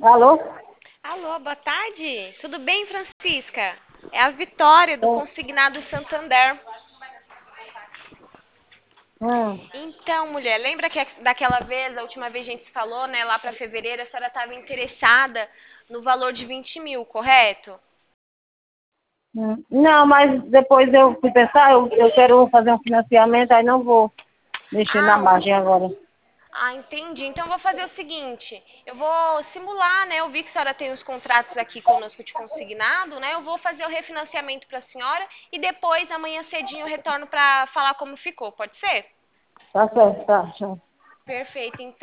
Alô? Alô, boa tarde. Tudo bem, Francisca? É a Vitória do Sim. Consignado Santander. Hum. Então, mulher, lembra que daquela vez, a última vez a gente se falou, né, lá para fevereiro, a senhora estava interessada no valor de 20 mil, correto? Não, mas depois eu fui pensar, eu quero fazer um financiamento, aí não vou mexer na Ah, margem agora. entendi. Então, eu vou fazer o seguinte: eu vou simular, né? Eu vi que a senhora tem os contratos aqui conosco de consignado, né? Eu vou fazer o refinanciamento para a senhora e depois, amanhã cedinho, eu retorno para falar como ficou, pode ser? Tá certo, tá. Tchau. Perfeito, então.